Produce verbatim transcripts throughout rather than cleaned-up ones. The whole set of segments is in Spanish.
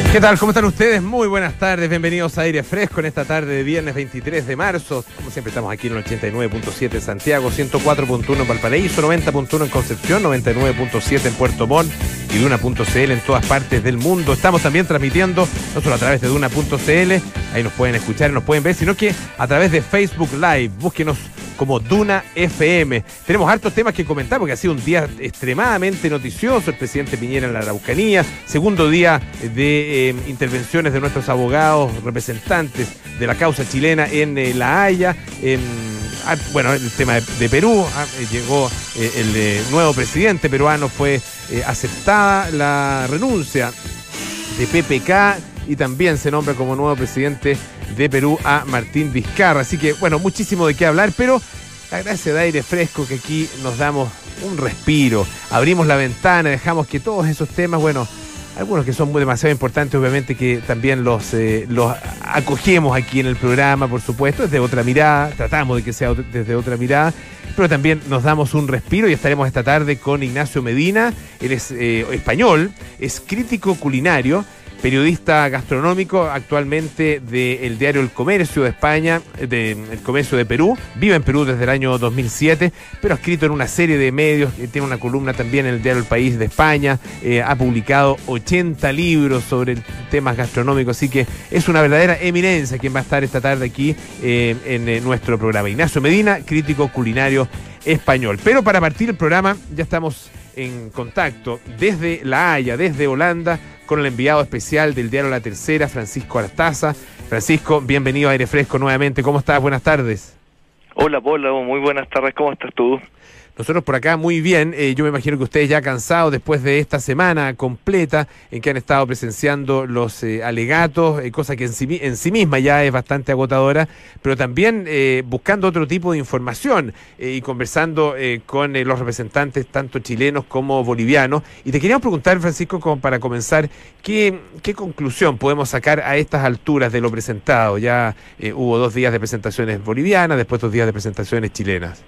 ¿Qué tal? ¿Cómo están ustedes? Muy buenas tardes, bienvenidos a Aire Fresco en esta tarde de viernes veintitrés de marzo. Como siempre estamos aquí en el ochenta y nueve punto siete en Santiago, ciento cuatro punto uno en Valparaíso, noventa punto uno en Concepción, noventa y nueve punto siete en Puerto Montt y Duna punto c l en todas partes del mundo. Estamos también transmitiendo no solo a través de Duna punto c l, ahí nos pueden escuchar y nos pueden ver, sino que a través de Facebook Live. Búsquenos como Duna F M. Tenemos hartos temas que comentar porque ha sido un día extremadamente noticioso. El presidente Piñera en la Araucanía, segundo día de eh, intervenciones de nuestros abogados, representantes de la causa chilena en eh, La Haya. En, ah, bueno, el tema de, de Perú, ah, eh, llegó eh, el eh, nuevo presidente peruano, fue eh, aceptada la renuncia de P P K y también se nombra como nuevo presidente de Perú a Martín Vizcarra. Así que, bueno, muchísimo de qué hablar, pero la gracia de Aire Fresco que aquí nos damos un respiro, abrimos la ventana, dejamos que todos esos temas, bueno, algunos que son muy demasiado importantes, obviamente que también los, eh, los acogemos aquí en el programa, por supuesto, desde otra mirada, tratamos de que sea desde otra mirada, pero también nos damos un respiro y estaremos esta tarde con Ignacio Medina. Él es eh, español, es crítico culinario, periodista gastronómico, actualmente del diario El Comercio de España, de El Comercio de Perú, vive en Perú desde el año dos mil siete, pero ha escrito en una serie de medios, tiene una columna también en el diario El País de España, eh, ha publicado ochenta libros sobre temas gastronómicos, así que es una verdadera eminencia quien va a estar esta tarde aquí eh, en eh, nuestro programa. Ignacio Medina, crítico culinario español. Pero para partir el programa ya estamos en contacto desde La Haya, desde Holanda, con el enviado especial del diario La Tercera, Francisco Artaza. Francisco, bienvenido a Aire Fresco nuevamente. ¿Cómo estás? Buenas tardes. Hola, Pablo. Muy buenas tardes. ¿Cómo estás tú? Nosotros por acá muy bien. Eh, yo me imagino que ustedes ya cansados después de esta semana completa en que han estado presenciando los eh, alegatos, eh, cosa que en sí, en sí misma ya es bastante agotadora, pero también eh, buscando otro tipo de información eh, y conversando eh, con eh, los representantes tanto chilenos como bolivianos. Y te queríamos preguntar, Francisco, como para comenzar, ¿qué, qué conclusión podemos sacar a estas alturas de lo presentado? Ya eh, hubo dos días de presentaciones bolivianas, después dos días de presentaciones chilenas.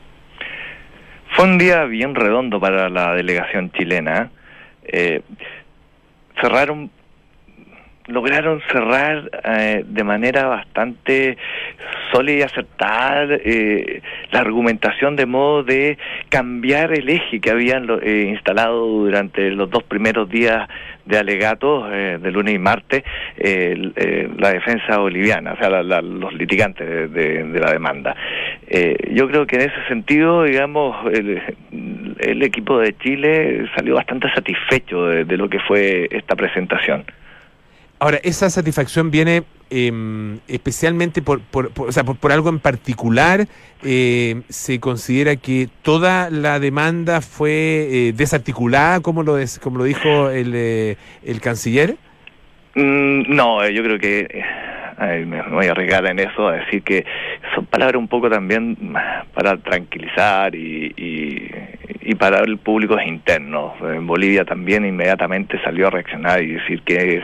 Fue un día bien redondo para la delegación chilena. Eh, cerraron, lograron cerrar eh, de manera bastante sólida y acertada eh, la argumentación, de modo de cambiar el eje que habían eh, instalado durante los dos primeros días de alegatos, eh, de lunes y martes, eh, eh, la defensa boliviana, o sea, la, la, los litigantes de, de, de la demanda. Eh, yo creo que en ese sentido, digamos, el, el equipo de Chile salió bastante satisfecho de, de lo que fue esta presentación. Ahora, esa satisfacción viene eh, especialmente por, por, por, o sea, por, por algo en particular. Eh, ¿Se considera que toda la demanda fue eh, desarticulada, como lo, des, como lo dijo el, eh, el canciller? Mm, no, yo creo que... Ay, me voy a arriesgar en eso, a decir que son palabras un poco también para tranquilizar y, y, y para el público interno. En Bolivia también inmediatamente salió a reaccionar y decir que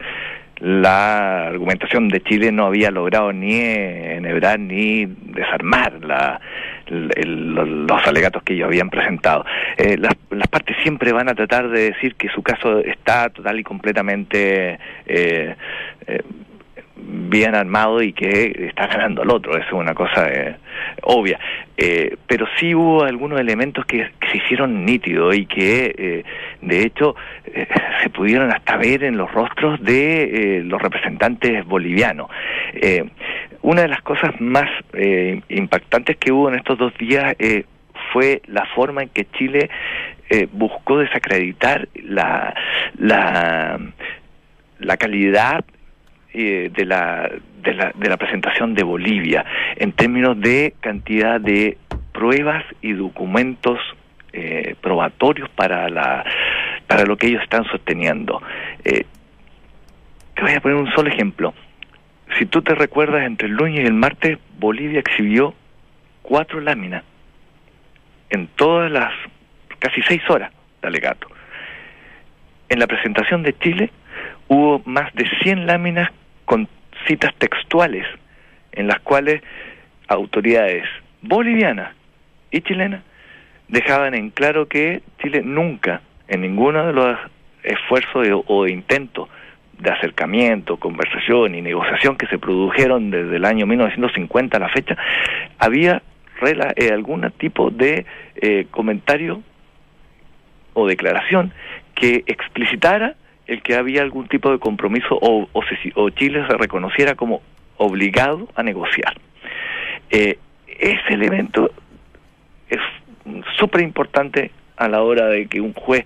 la argumentación de Chile no había logrado ni enhebrar ni desarmar la, el, los alegatos que ellos habían presentado. Eh, las, las partes siempre van a tratar de decir que su caso está total y completamente... Eh, eh, bien armado y que está ganando al otro, eso es una cosa eh, obvia, eh, pero sí hubo algunos elementos que, que se hicieron nítidos y que eh, de hecho eh, se pudieron hasta ver en los rostros de eh, los representantes bolivianos. Eh, una de las cosas más eh, impactantes que hubo en estos dos días eh, fue la forma en que Chile eh, buscó desacreditar la la, la calidad de la, de la de la presentación de Bolivia en términos de cantidad de pruebas y documentos eh, probatorios para la para lo que ellos están sosteniendo. Eh, te voy a poner un solo ejemplo. Si tú te recuerdas, entre el lunes y el martes Bolivia exhibió cuatro láminas en todas las casi seis horas de alegato. En la presentación de Chile hubo más de cien láminas con citas textuales en las cuales autoridades bolivianas y chilenas dejaban en claro que Chile nunca, en ninguno de los esfuerzos de, o intentos de acercamiento, conversación y negociación que se produjeron desde el año mil novecientos cincuenta a la fecha, había rela, eh, algún tipo de eh, comentario o declaración que explicitara el que había algún tipo de compromiso o, o, se, o Chile se reconociera como obligado a negociar. Eh, ese elemento es súper importante a la hora de que un juez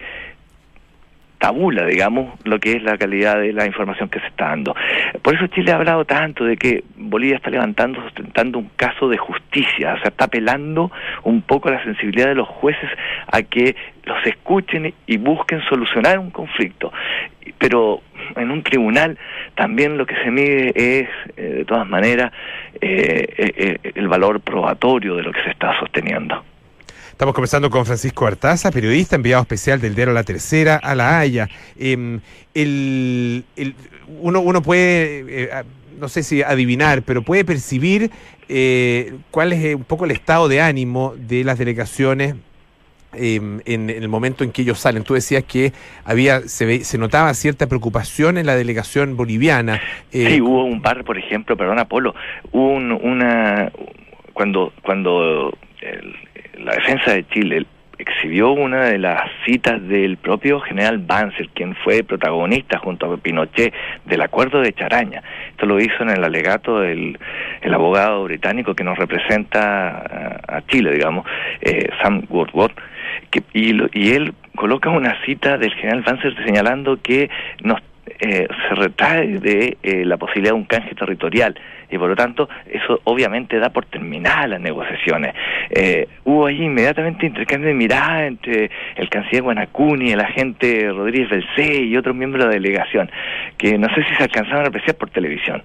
tabula, digamos, lo que es la calidad de la información que se está dando. Por eso Chile ha hablado tanto de que Bolivia está levantando, sustentando un caso de justicia, o sea, está apelando un poco a la sensibilidad de los jueces a que los escuchen y busquen solucionar un conflicto. Pero en un tribunal también lo que se mide es, eh, de todas maneras, eh, eh, el valor probatorio de lo que se está sosteniendo. Estamos conversando con Francisco Artaza, periodista, enviado especial del diario La Tercera a La Haya. Eh, el, el, uno, uno puede, eh, no sé si adivinar, pero puede percibir eh, cuál es un poco el estado de ánimo de las delegaciones eh, en, en el momento en que ellos salen. Tú decías que había se, ve, se notaba cierta preocupación en la delegación boliviana. Eh, sí, hubo un par, por ejemplo, perdona, Polo, hubo un, una... Cuando... cuando el, la defensa de Chile exhibió una de las citas del propio general Banzer, quien fue protagonista junto a Pinochet del acuerdo de Charaña. Esto lo hizo en el alegato del el abogado británico que nos representa a, a Chile, digamos, eh, Sam Woodward, que, y, lo, y él coloca una cita del general Banzer señalando que nos Eh, se retrae de eh, la posibilidad de un canje territorial y por lo tanto eso obviamente da por terminadas las negociaciones. Eh, hubo ahí inmediatamente intercambio de miradas entre el canciller Guanacuni, el agente Rodríguez Belcé y otros miembros de la delegación, que no sé si se alcanzaron a apreciar por televisión.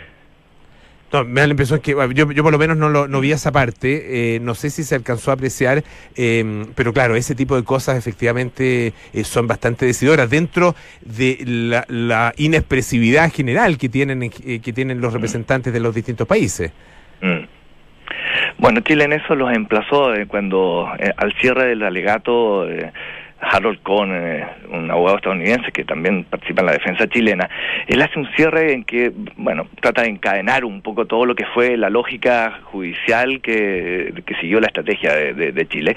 No, me da la impresión que yo, yo por lo menos no lo no vi esa parte, eh, no sé si se alcanzó a apreciar, eh, pero claro, ese tipo de cosas efectivamente eh, son bastante decidoras dentro de la, la inexpresividad general que tienen eh, que tienen los representantes de los distintos países. Mm. Bueno, Chile en eso los emplazó eh, cuando eh, al cierre del alegato eh, Harold Cohn, eh, un abogado estadounidense que también participa en la defensa chilena, él hace un cierre en que, bueno, trata de encadenar un poco todo lo que fue la lógica judicial que, que siguió la estrategia de, de, de Chile,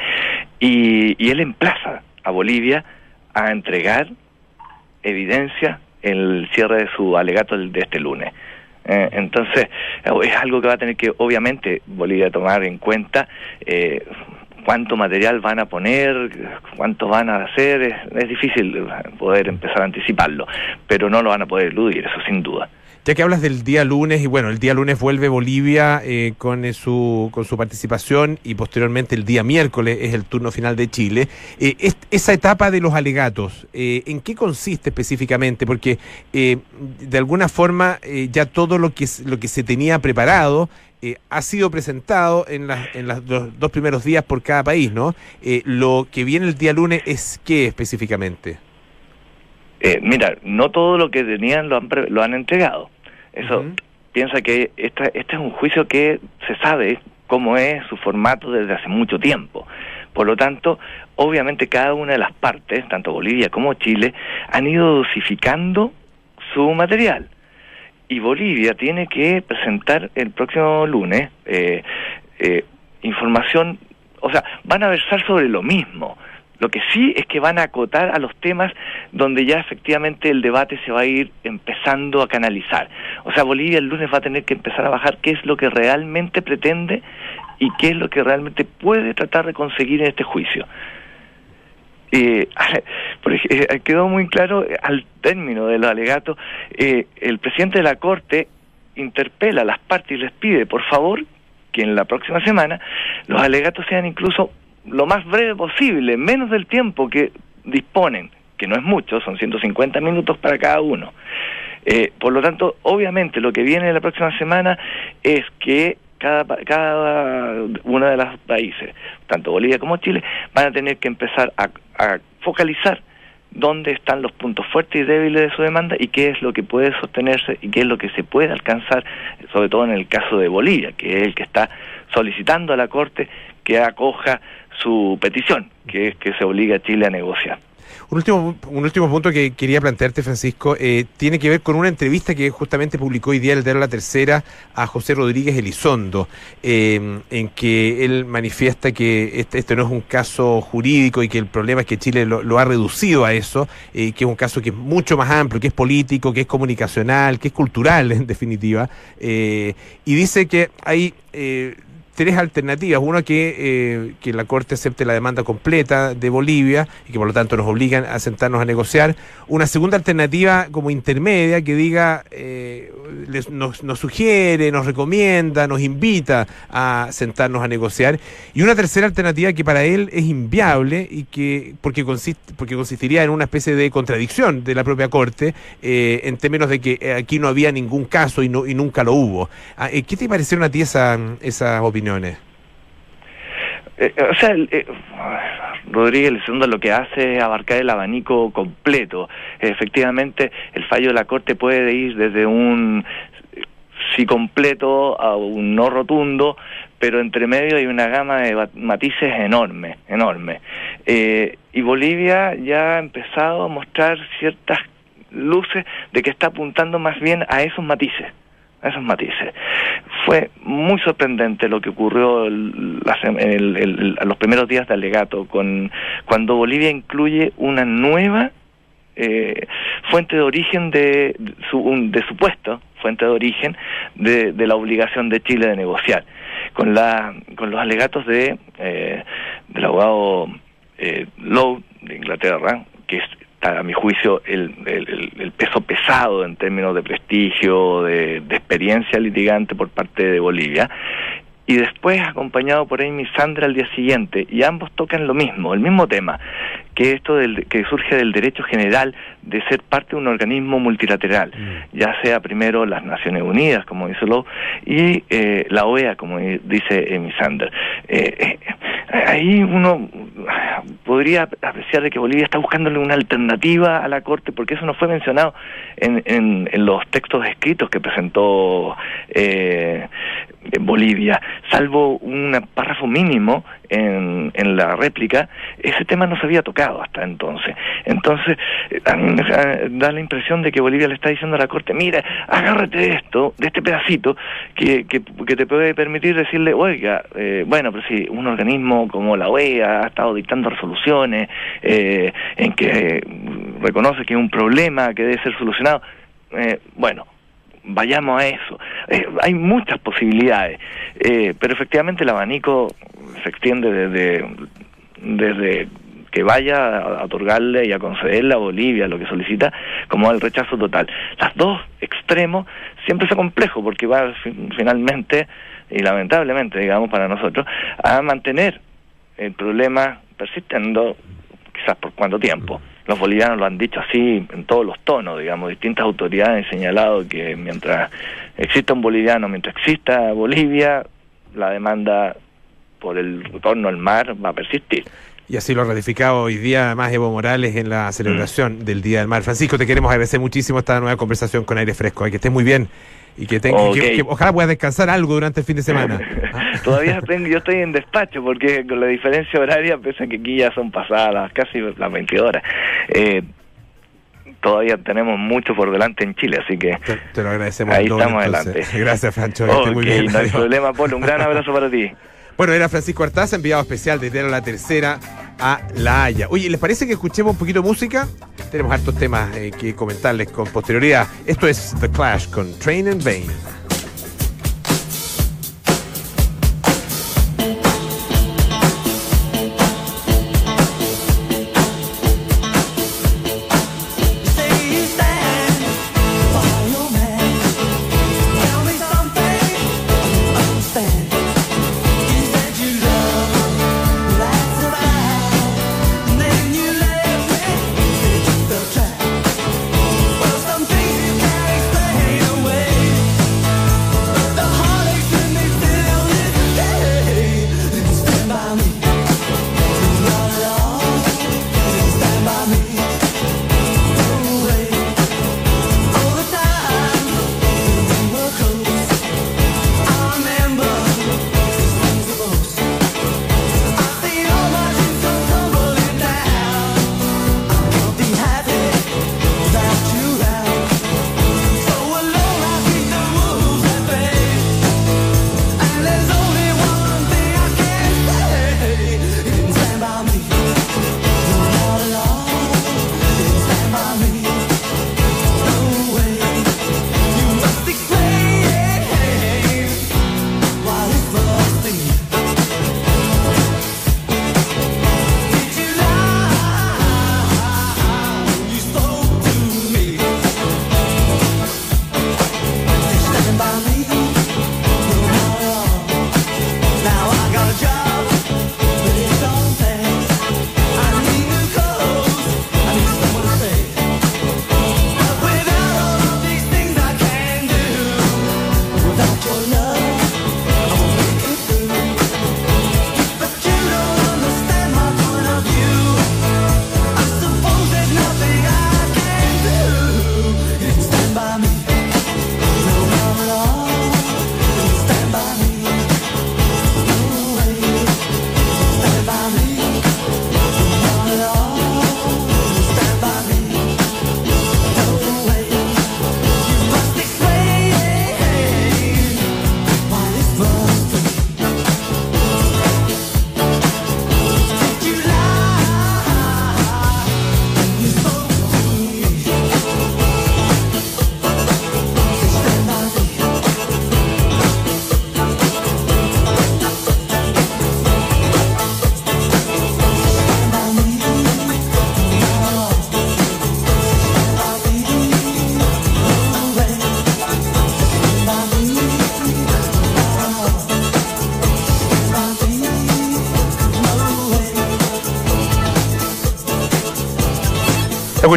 y, y él emplaza a Bolivia a entregar evidencia en el cierre de su alegato de este lunes. Eh, entonces, es algo que va a tener que, obviamente, Bolivia tomar en cuenta. Eh, cuánto material van a poner, cuánto van a hacer, es, es difícil poder empezar a anticiparlo, pero no lo van a poder eludir, eso sin duda. Ya que hablas del día lunes, y bueno, el día lunes vuelve Bolivia eh, con eh, su con su participación y posteriormente el día miércoles es el turno final de Chile. Eh, es, esa etapa de los alegatos, eh, ¿en qué consiste específicamente? Porque eh, de alguna forma eh, ya todo lo que lo que se tenía preparado eh, ha sido presentado en, la, en las, los dos primeros días por cada país, ¿no? Eh, lo que viene el día lunes es ¿qué específicamente? Eh, mira, no todo lo que tenían lo han, lo han entregado. Eso, uh-huh. Piensa que esta, este es un juicio que se sabe cómo es su formato desde hace mucho tiempo. Por lo tanto, obviamente cada una de las partes, tanto Bolivia como Chile, han ido dosificando su material. Y Bolivia tiene que presentar el próximo lunes eh, eh, información, o sea, van a versar sobre lo mismo. Lo que sí es que van a acotar a los temas donde ya efectivamente el debate se va a ir empezando a canalizar. O sea, Bolivia el lunes va a tener que empezar a bajar qué es lo que realmente pretende y qué es lo que realmente puede tratar de conseguir en este juicio. Eh, porque quedó muy claro al término de los alegatos, eh, el presidente de la Corte interpela a las partes y les pide, por favor, que en la próxima semana los alegatos sean incluso lo más breve posible, menos del tiempo que disponen, que no es mucho, son ciento cincuenta minutos para cada uno. Eh, por lo tanto, obviamente, lo que viene la próxima semana es que cada, cada uno de los países, tanto Bolivia como Chile, van a tener que empezar a, a focalizar dónde están los puntos fuertes y débiles de su demanda y qué es lo que puede sostenerse y qué es lo que se puede alcanzar, sobre todo en el caso de Bolivia, que es el que está solicitando a la Corte que acoja su petición, que es que se obliga a Chile a negociar. Un último, un último punto que quería plantearte, Francisco, eh, tiene que ver con una entrevista que justamente publicó hoy día el diario La Tercera a José Rodríguez Elizondo, eh, en que él manifiesta que este, este no es un caso jurídico y que el problema es que Chile lo, lo ha reducido a eso, eh, que es un caso que es mucho más amplio, que es político, que es comunicacional, que es cultural, en definitiva, eh, y dice que hay... Eh, tres alternativas. Una, que, eh, que la Corte acepte la demanda completa de Bolivia y que por lo tanto nos obligan a sentarnos a negociar. Una segunda alternativa como intermedia que diga, eh, les, nos, nos sugiere, nos recomienda, nos invita a sentarnos a negociar. Y una tercera alternativa que para él es inviable y que porque, consiste, porque consistiría en una especie de contradicción de la propia Corte, eh, en términos de que aquí no había ningún caso y, no, y nunca lo hubo. ¿Qué te parecieron a ti esa, esas opiniones? Eh, o sea, eh, Rodríguez Elizondo lo que hace es abarcar el abanico completo. Efectivamente, el fallo de la Corte puede ir desde un sí completo a un no rotundo, pero entre medio hay una gama de matices enorme, enorme. Eh, y Bolivia ya ha empezado a mostrar ciertas luces de que está apuntando más bien a esos matices. esos matices. Fue muy sorprendente lo que ocurrió el, el, el, el, los primeros días de alegato, con cuando Bolivia incluye una nueva eh, fuente de origen de, de, su, un, de supuesto fuente de origen de, de la obligación de Chile de negociar, con la con los alegatos de eh, del abogado eh, Lowe de Inglaterra, que es a mi juicio el, el, el peso pesado en términos de prestigio, de, de experiencia litigante por parte de Bolivia, y después acompañado por Amy Sandra al día siguiente, y ambos tocan lo mismo, el mismo tema, que esto del, que surge del derecho general de ser parte de un organismo multilateral, mm. ya sea primero las Naciones Unidas, como dice Lowe, y eh, la O E A, como dice Amy Sandra. Eh, eh, ahí uno podría apreciar de que Bolivia está buscándole una alternativa a la Corte, porque eso no fue mencionado en, en, en los textos escritos que presentó eh, Bolivia, salvo un párrafo mínimo en, en la réplica. Ese tema no se había tocado hasta entonces. Entonces, a mí me da la impresión de que Bolivia le está diciendo a la Corte, mira, agárrate de esto, de este pedacito, que, que, que te puede permitir decirle, oiga, eh, bueno, pero si un organismo como la O E A ha estado dictando resoluciones eh, en que eh, reconoce que es un problema que debe ser solucionado, eh, bueno, vayamos a eso. Eh, hay muchas posibilidades, eh, pero efectivamente el abanico se extiende desde, desde que vaya a otorgarle y a concederle a Bolivia lo que solicita, como al rechazo total. Los dos extremos siempre es complejo, porque va finalmente, y lamentablemente, digamos, para nosotros, a mantener el problema persistiendo, quizás por cuánto tiempo. Los bolivianos lo han dicho así en todos los tonos, digamos, distintas autoridades han señalado que mientras exista un boliviano, mientras exista Bolivia, la demanda por el retorno al mar va a persistir. Y así lo ha ratificado hoy día además Evo Morales en la celebración mm. del Día del Mar. Francisco, te queremos agradecer muchísimo esta nueva conversación con Aire Fresco. Que estés muy bien y que, tenga, okay. que, que ojalá puedas descansar algo durante el fin de semana. Todavía tengo, yo estoy en despacho porque con la diferencia horaria, pese a que aquí ya son pasadas casi las veinte horas, eh, todavía tenemos mucho por delante en Chile, así que te, te lo agradecemos. Ahí doble, estamos entonces. Adelante. Gracias, Francho. Que Okay, estés muy bien. No hay Adiós. Problema, Polo. Un gran abrazo para ti. Bueno, era Francisco Artaza, enviado especial desde La Tercera a La Haya. Oye, ¿les parece que escuchemos un poquito de música? Tenemos hartos temas eh, que comentarles con posterioridad. Esto es The Clash con Train in Vain. Away.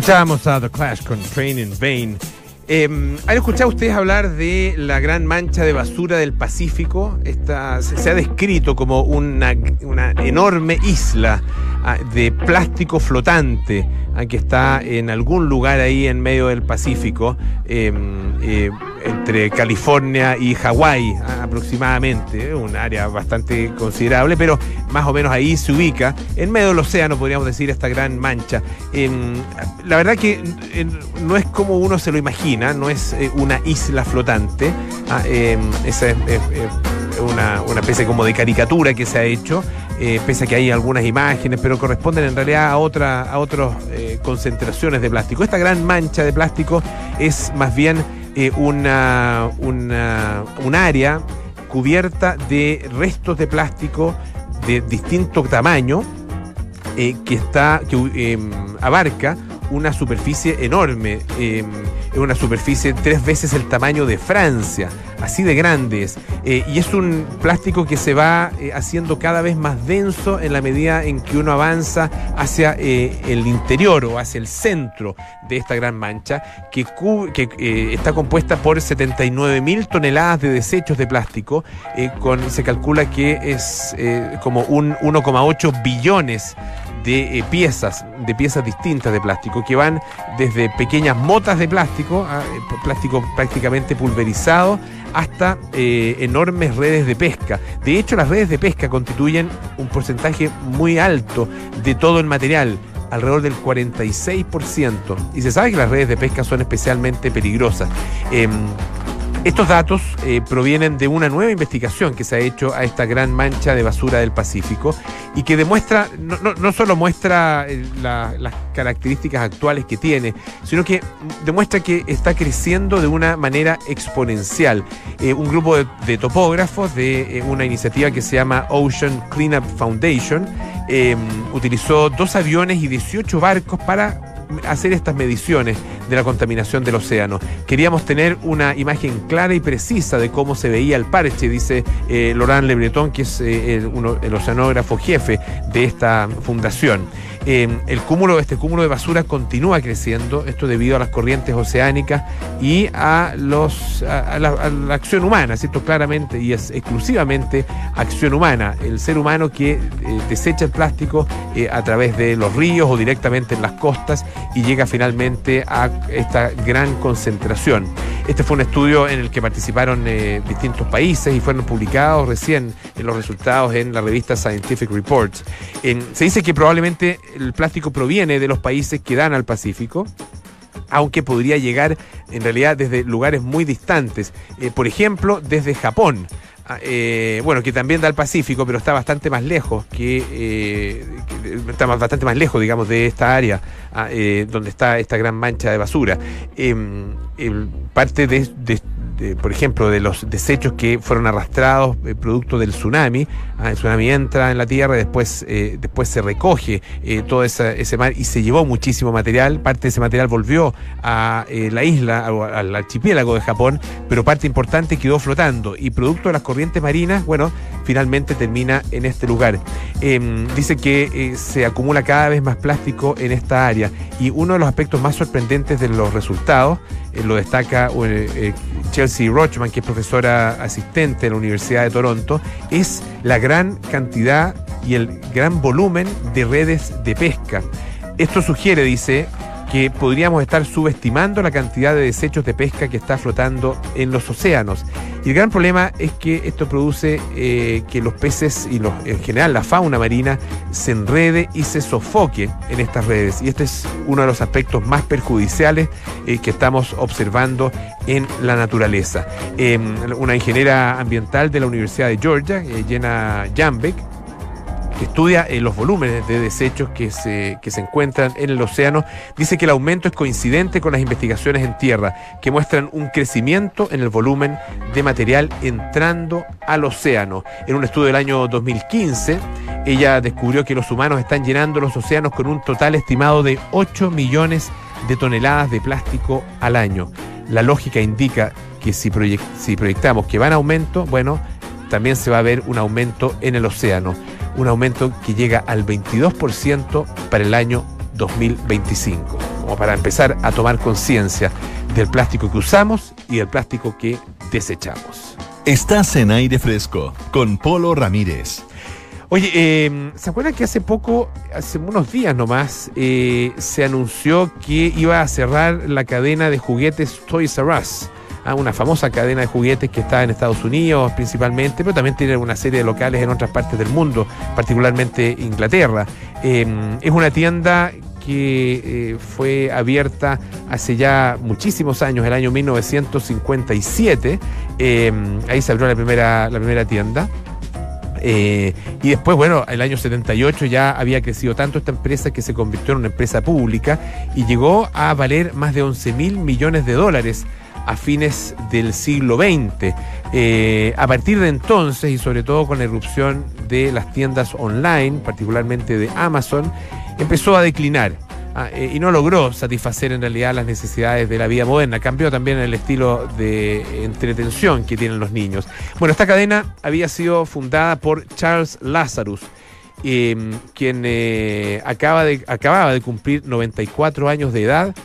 Escuchábamos a The Clash con Train in Vain. Eh, ¿Han escuchado ustedes hablar de la gran mancha de basura del Pacífico? Esta, se, se ha descrito como una, una enorme isla ah, de plástico flotante ah, que está en algún lugar ahí en medio del Pacífico, eh, eh, entre California y Hawái ah, aproximadamente, un área bastante considerable, pero más o menos ahí se ubica, en medio del océano, podríamos decir, esta gran mancha. Eh, la verdad que eh, no es como uno se lo imagina, no es eh, una isla flotante, ah, eh, esa es, es, es una, una especie como de caricatura que se ha hecho, eh, pese a que hay algunas imágenes, pero corresponden en realidad a otra, a otras eh, concentraciones de plástico. Esta gran mancha de plástico es más bien eh, una, una, un área cubierta de restos de plástico de distinto tamaño, eh, que está que eh, abarca una superficie enorme, eh, una superficie tres veces el tamaño de Francia, así de grande es, eh, y es un plástico que se va eh, haciendo cada vez más denso en la medida en que uno avanza hacia eh, el interior o hacia el centro de esta gran mancha, que, que eh, está compuesta por setenta y nueve mil toneladas de desechos de plástico, eh, con, se calcula que es eh, como un uno coma ocho billones de eh, piezas, de piezas distintas de plástico, que van desde pequeñas motas de plástico, a, eh, plástico prácticamente pulverizado, hasta eh, enormes redes de pesca. De hecho, las redes de pesca constituyen un porcentaje muy alto de todo el material, alrededor del cuarenta y seis por ciento. Y se sabe que las redes de pesca son especialmente peligrosas. Eh, Estos datos eh, provienen de una nueva investigación que se ha hecho a esta gran mancha de basura del Pacífico y que demuestra, no, no, no solo muestra eh, la, las características actuales que tiene, sino que demuestra que está creciendo de una manera exponencial. Eh, un grupo de, de topógrafos de eh, una iniciativa que se llama Ocean Cleanup Foundation eh, utilizó dos aviones y dieciocho barcos para hacer estas mediciones de la contaminación del océano. Queríamos tener una imagen clara y precisa de cómo se veía el parche, dice eh, Laurent Le Breton, que es eh, el, uno, el oceanógrafo jefe de esta fundación. Eh, el cúmulo, este cúmulo de basura continúa creciendo, esto debido a las corrientes oceánicas y a los a, a, la, a la acción humana, ¿cierto? Claramente, y es exclusivamente acción humana, el ser humano que eh, desecha el plástico eh, a través de los ríos o directamente en las costas y llega finalmente a esta gran concentración. Este fue un estudio en el que participaron eh, distintos países y fueron publicados recién en los resultados en la revista Scientific Reports. En, se dice que probablemente el plástico proviene de los países que dan al Pacífico, aunque podría llegar en realidad desde lugares muy distantes, eh, por ejemplo desde Japón. Eh, bueno, que también da al Pacífico, pero está bastante más lejos que, eh, que está más, bastante más lejos, digamos, de esta área eh, donde está esta gran mancha de basura. Eh, el, parte de, de, de, por ejemplo, de los desechos que fueron arrastrados eh, producto del tsunami. Ah, el tsunami entra en la tierra y después, eh, después se recoge eh, todo esa, ese mar y se llevó muchísimo material. Parte de ese material volvió a eh, la isla, a, al archipiélago de Japón, pero parte importante quedó flotando y producto de las corrientes marinas, bueno, finalmente termina en este lugar. Eh, dice que eh, se acumula cada vez más plástico en esta área y uno de los aspectos más sorprendentes de los resultados eh, lo destaca eh, eh, Chelsea Rochman, que es profesora asistente en la Universidad de Toronto, es la gran cantidad y el gran volumen de redes de pesca. Esto sugiere, dice, que podríamos estar subestimando la cantidad de desechos de pesca que está flotando en los océanos. Y el gran problema es que esto produce eh, que los peces y los, en general la fauna marina se enrede y se sofoque en estas redes. Y este es uno de los aspectos más perjudiciales eh, que estamos observando en la naturaleza. Eh, una ingeniera ambiental de la Universidad de Georgia, eh, Jenna Jambeck, que estudia eh, los volúmenes de desechos que se, que se encuentran en el océano, dice que el aumento es coincidente con las investigaciones en tierra, que muestran un crecimiento en el volumen de material entrando al océano. En un estudio del año dos mil quince, ella descubrió que los humanos están llenando los océanos con un total estimado de ocho millones de toneladas de plástico al año. La lógica indica que si, proyect, si proyectamos que va en aumento, bueno, también se va a ver un aumento en el océano. Un aumento que llega al veintidós por ciento para el año dos mil veinticinco. como para empezar a tomar conciencia del plástico que usamos y del plástico que desechamos. Estás en Aire Fresco con Polo Ramírez. Oye, eh, ¿se acuerdan que hace poco, hace unos días nomás, eh, se anunció que iba a cerrar la cadena de juguetes Toys R Us? Ah, una famosa cadena de juguetes que está en Estados Unidos principalmente, pero también tiene una serie de locales en otras partes del mundo, particularmente Inglaterra. Eh, es una tienda que eh, fue abierta hace ya muchísimos años, el año mil novecientos cincuenta y siete. Eh, ahí se abrió la primera, la primera tienda. Eh, y después, bueno, el año setenta y ocho ya había crecido tanto esta empresa que se convirtió en una empresa pública y llegó a valer más de once mil millones de dólares a fines del siglo veinte. Eh, a partir de entonces, y sobre todo con la irrupción de las tiendas online, particularmente de Amazon, empezó a declinar. Ah, eh, y no logró satisfacer en realidad las necesidades de la vida moderna. Cambió también el estilo de entretención que tienen los niños. Bueno, esta cadena había sido fundada por Charles Lazarus, eh, quien eh, acaba de, acababa de cumplir noventa y cuatro años de edad.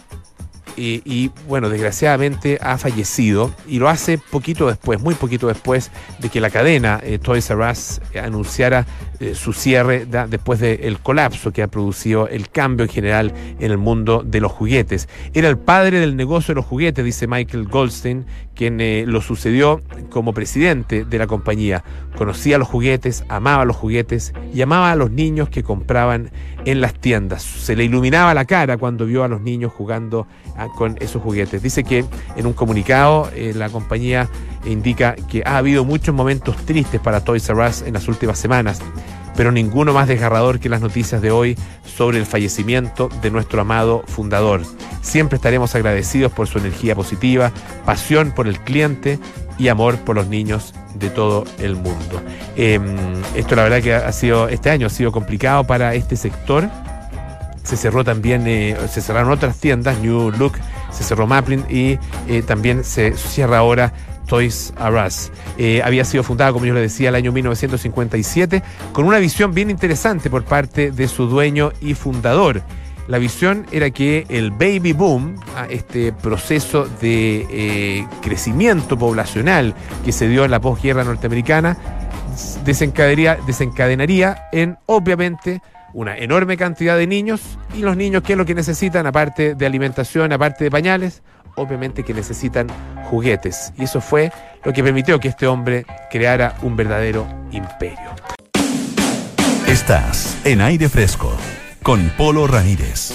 Y, y bueno, desgraciadamente ha fallecido, y lo hace poquito después, muy poquito después de que la cadena eh, Toys R Us eh, anunciara eh, su cierre da, después del colapso que ha producido el cambio en general en el mundo de los juguetes. Era el padre del negocio de los juguetes, dice Michael Goldstein, quien eh, lo sucedió como presidente de la compañía. Conocía los juguetes, amaba los juguetes y amaba a los niños que compraban en las tiendas. Se le iluminaba la cara cuando vio a los niños jugando a, con esos juguetes. Dice que en un comunicado eh, la compañía indica que ha habido muchos momentos tristes para Toys R Us en las últimas semanas, pero ninguno más desgarrador que las noticias de hoy sobre el fallecimiento de nuestro amado fundador. Siempre estaremos agradecidos por su energía positiva, pasión por el cliente y amor por los niños de todo el mundo. Eh, esto la verdad que ha sido, este año ha sido complicado para este sector. Se cerró también, eh, se cerraron otras tiendas, New Look, se cerró Maplin y eh, también se cierra ahora Toys R Us. Eh, había sido fundada, como yo les decía, el año mil novecientos cincuenta y siete, con una visión bien interesante por parte de su dueño y fundador. La visión era que el baby boom, este proceso de eh, crecimiento poblacional que se dio en la posguerra norteamericana, desencadenaría, desencadenaría en, obviamente, una enorme cantidad de niños. Y los niños, ¿qué es lo que necesitan? Aparte de alimentación, aparte de pañales, obviamente que necesitan juguetes. Y eso fue lo que permitió que este hombre creara un verdadero imperio. Estás en Aire Fresco con Polo Ramírez.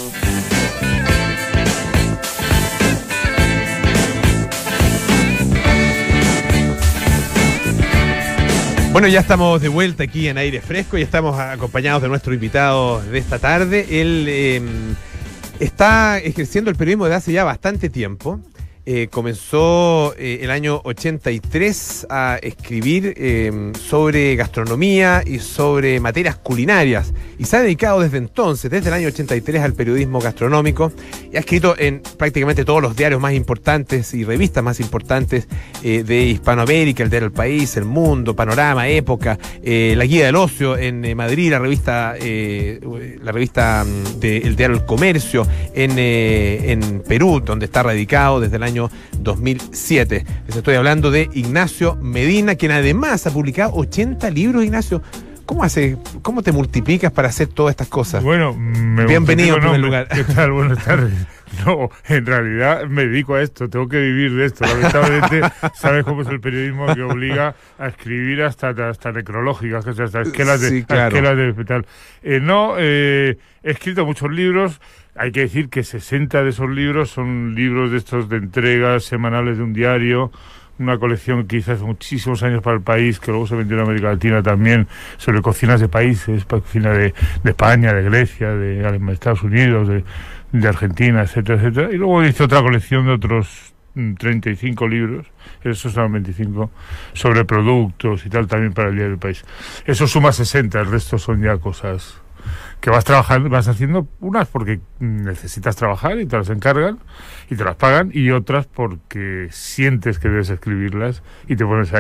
Bueno, ya estamos de vuelta aquí en Aire Fresco y estamos acompañados de nuestro invitado de esta tarde. Él eh, está ejerciendo el periodismo desde hace ya bastante tiempo. Eh, comenzó eh, el año ochenta y tres a escribir eh, sobre gastronomía y sobre materias culinarias, y se ha dedicado desde entonces, desde el año ochenta y tres, al periodismo gastronómico, y ha escrito en prácticamente todos los diarios más importantes y revistas más importantes eh, de Hispanoamérica: el Diario El País, El Mundo, Panorama, Época, eh, La Guía del Ocio en eh, Madrid, la revista eh, la revista del Diario El Comercio en, eh, en Perú, donde está radicado desde el año dos mil siete. Les estoy hablando de Ignacio Medina, quien además ha publicado ochenta libros. Ignacio, ¿cómo hace, cómo te multiplicas para hacer todas estas cosas? Bueno, me bienvenido en primer no, lugar. ¿Qué tal? Buenas tardes. No, en realidad me dedico a esto, tengo que vivir de esto. Lamentablemente, sabes cómo es el periodismo, que obliga a escribir hasta, hasta necrológicas, que hasta esquelas de, sí, claro. esquelas de hospital. Eh, no, eh, he escrito muchos libros. Hay que decir que sesenta de esos libros son libros de estos de entregas semanales de un diario, una colección que hice hace muchísimos años para El País, que luego se vendió en América Latina también, sobre cocinas de países, cocina de, de España, de Grecia, de, de Estados Unidos, de, de Argentina, etcétera, etcétera. Y luego hice otra colección de otros treinta y cinco libros, esos son veinticinco, sobre productos y tal, también para el Diario del País. Eso suma sesenta, el resto son ya cosas que vas trabajando, vas haciendo, unas porque necesitas trabajar y te las encargan y te las pagan, y otras porque sientes que debes escribirlas y te pones a ello.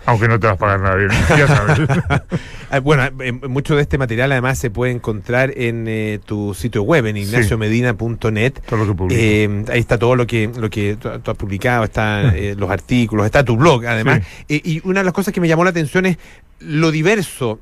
Aunque no te vas a pagar nada bien, ya sabes. Bueno, eh, mucho de este material además se puede encontrar en eh, tu sitio web, en ignacio medina punto net. Todo lo que publico. Eh, ahí está todo lo que lo que tú, tú has publicado, están eh, los artículos, está tu blog además. Sí. Eh, y una de las cosas que me llamó la atención es lo diverso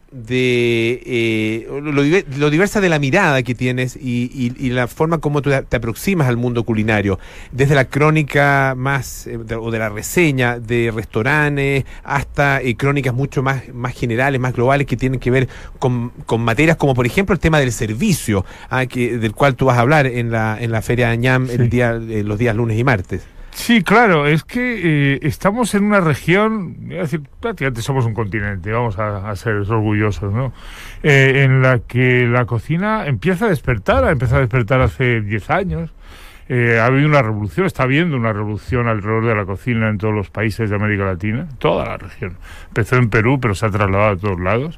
de eh, lo, diver, lo diversa de la mirada que tienes y, y, y la forma como tú te aproximas al mundo culinario, desde la crónica más eh, de, o de la reseña de restaurantes hasta eh, crónicas mucho más, más generales, más globales, que tienen que ver con, con materias como por ejemplo el tema del servicio, ah, que, del cual tú vas a hablar en la en la Feria de Ñam sí. el día, eh, los días lunes y martes. Sí, claro, es que eh, estamos en una región, es decir, prácticamente somos un continente, vamos a, a ser orgullosos, ¿no? Eh, en la que la cocina empieza a despertar, ha empezado a despertar hace diez años. Eh, ha habido una revolución, está habiendo una revolución alrededor de la cocina en todos los países de América Latina, toda la región. Empezó en Perú, pero se ha trasladado a todos lados.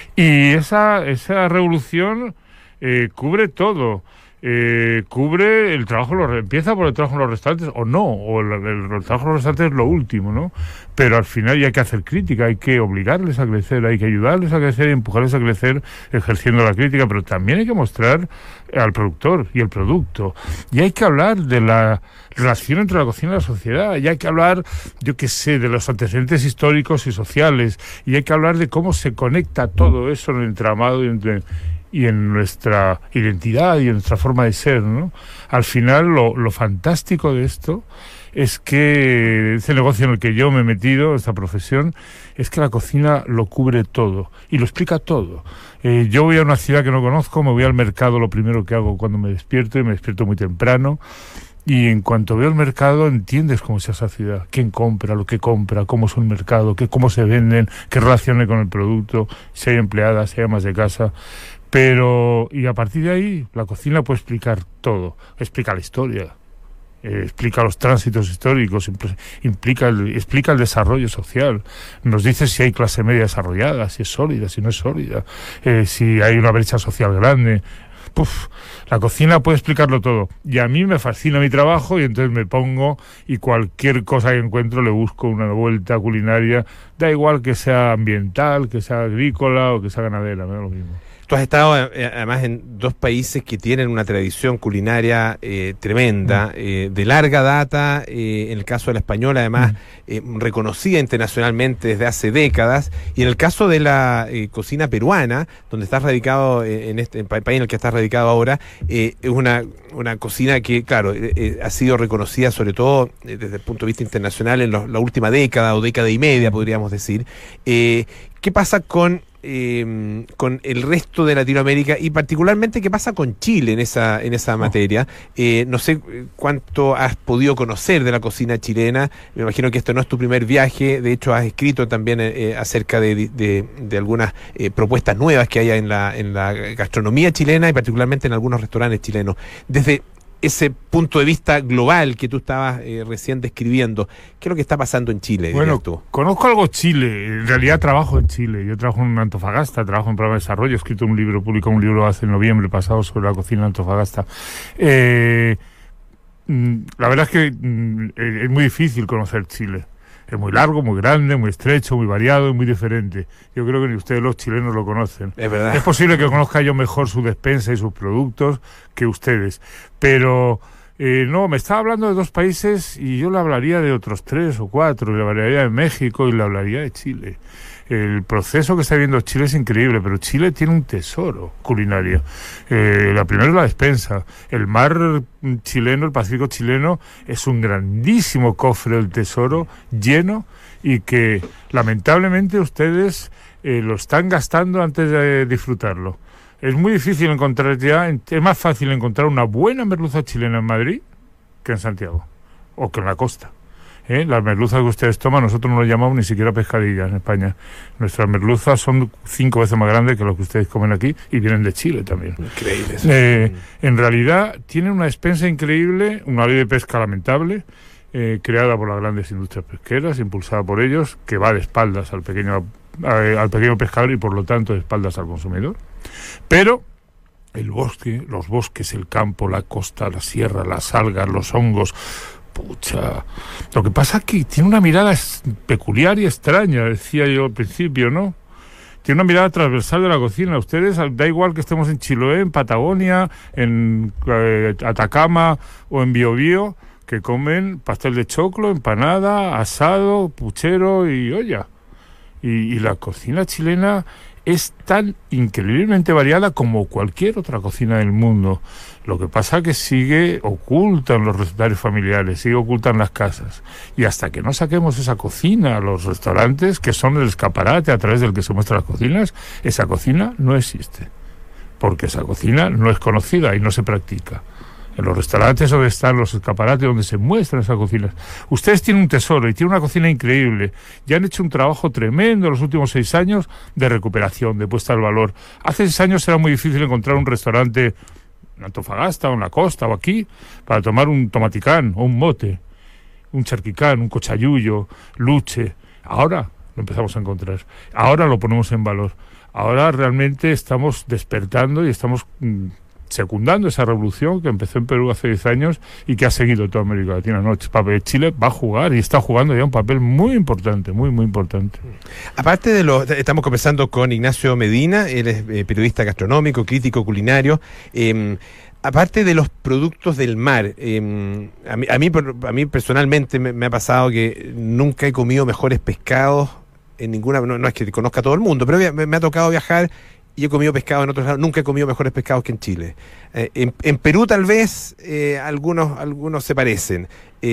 Y esa, esa revolución eh, cubre todo. Eh, cubre el trabajo, los, empieza por el trabajo en los restaurantes o no, o el, el, el trabajo en los restaurantes es lo último, ¿no? Pero al final ya hay que hacer crítica, hay que obligarles a crecer, hay que ayudarles a crecer y empujarles a crecer ejerciendo la crítica, pero también hay que mostrar al productor y el producto, y hay que hablar de la relación entre la cocina y la sociedad, y hay que hablar, yo qué sé, de los antecedentes históricos y sociales, y hay que hablar de cómo se conecta todo eso en el entramado y entre y en nuestra identidad y en nuestra forma de ser, ¿no? Al final, lo, lo fantástico de esto es que este negocio en el que yo me he metido, esta profesión, es que la cocina lo cubre todo y lo explica todo. Eh, yo voy a una ciudad que no conozco, me voy al mercado, lo primero que hago cuando me despierto, y me despierto muy temprano, y en cuanto veo el mercado entiendes cómo es esa ciudad, quién compra, lo que compra, cómo es un mercado, qué, cómo se venden, qué relación hay con el producto, si hay empleadas, si hay amas de casa. Pero, y a partir de ahí, la cocina puede explicar todo. Explica la historia, eh, explica los tránsitos históricos, implica el, explica el desarrollo social. Nos dice si hay clase media desarrollada, si es sólida, si no es sólida, eh, si hay una brecha social grande. Puf, la cocina puede explicarlo todo. Y a mí me fascina mi trabajo, y entonces me pongo y cualquier cosa que encuentro le busco una vuelta culinaria. Da igual que sea ambiental, que sea agrícola o que sea ganadera, me da lo mismo. Tú has estado eh, además en dos países que tienen una tradición culinaria eh, tremenda, eh, de larga data, eh, en el caso de la española además eh, reconocida internacionalmente desde hace décadas, y en el caso de la eh, cocina peruana, donde estás radicado, eh, en este en el país en el que estás radicado ahora, eh, es una, una cocina que, claro, eh, eh, ha sido reconocida sobre todo eh, desde el punto de vista internacional en lo, la última década o década y media, podríamos decir. Eh, ¿Qué pasa con Eh, con el resto de Latinoamérica, y particularmente qué pasa con Chile en esa en esa materia? Eh, no sé cuánto has podido conocer de la cocina chilena. Me imagino que esto no es tu primer viaje. De hecho, has escrito también eh, acerca de, de, de algunas eh, propuestas nuevas que hay en la en la gastronomía chilena, y particularmente en algunos restaurantes chilenos. Desde ese punto de vista global que tú estabas eh, recién describiendo, ¿qué es lo que está pasando en Chile? Bueno, tú? Conozco algo Chile, en realidad trabajo en Chile, yo trabajo en Antofagasta, trabajo en programa de desarrollo, he escrito un libro, publicó un libro hace noviembre pasado sobre la cocina de Antofagasta. Eh, la verdad es que mm, es muy difícil conocer Chile. Es muy largo, muy grande, muy estrecho, muy variado y muy diferente. Yo creo que ni ustedes los chilenos lo conocen. Es verdad. Es posible que conozca yo mejor su despensa y sus productos que ustedes. Pero, eh, no, me estaba hablando de dos países y yo le hablaría de otros tres o cuatro. Le hablaría de México y le hablaría de Chile. El proceso que está viviendo Chile es increíble, pero Chile tiene un tesoro culinario. Eh, la primera es la despensa. El mar chileno, el Pacífico chileno, es un grandísimo cofre del tesoro lleno, y que lamentablemente ustedes eh, lo están gastando antes de disfrutarlo. Es muy difícil encontrar ya, es más fácil encontrar una buena merluza chilena en Madrid que en Santiago, o que en la costa. ¿Eh? Las merluzas que ustedes toman, nosotros no las llamamos ni siquiera pescadillas en España. Nuestras merluzas son cinco veces más grandes que lo que ustedes comen aquí, y vienen de Chile también. Increíble. Eh, en realidad tienen una despensa increíble, una ley de pesca lamentable, eh, creada por las grandes industrias pesqueras, impulsada por ellos, que va de espaldas al pequeño, eh, al pequeño pescador y por lo tanto de espaldas al consumidor. Pero el bosque, los bosques, el campo, la costa, la sierra, las algas, los hongos, pucha. Lo que pasa es que tiene una mirada peculiar y extraña, decía yo al principio, ¿no? Tiene una mirada transversal de la cocina. Ustedes, da igual que estemos en Chiloé, en Patagonia, en eh, Atacama o en Biobío, que comen pastel de choclo, empanada, asado, puchero y olla. Y, y la cocina chilena es tan increíblemente variada como cualquier otra cocina del mundo. Lo que pasa es que sigue oculta en los recetarios familiares, sigue oculta en las casas. Y hasta que no saquemos esa cocina a los restaurantes, que son el escaparate a través del que se muestran las cocinas, esa cocina no existe. Porque esa cocina no es conocida y no se practica. En los restaurantes donde están los escaparates, donde se muestran esas cocinas. Ustedes tienen un tesoro y tienen una cocina increíble. Ya han hecho un trabajo tremendo en los últimos seis años de recuperación, de puesta al valor. Hace seis años era muy difícil encontrar un restaurante en Antofagasta o en la costa o aquí para tomar un tomaticán o un mote, un charquicán, un cochayuyo, luche. Ahora lo empezamos a encontrar. Ahora lo ponemos en valor. Ahora realmente estamos despertando y estamos Mmm, secundando esa revolución que empezó en Perú hace diez años y que ha seguido toda América Latina, ¿no? Chile va a jugar y está jugando ya un papel muy importante, muy, muy importante. Aparte de los... Estamos conversando con Ignacio Medina, él es eh, periodista gastronómico, crítico culinario. Eh, aparte de los productos del mar, eh, a, mí, a, mí, a mí personalmente me, me ha pasado que nunca he comido mejores pescados en ninguna... No, no es que conozca a todo el mundo, pero me, me ha tocado viajar y he comido pescado en otros lados, nunca he comido mejores pescados que en Chile. Eh, en, en Perú tal vez eh, algunos algunos se parecen,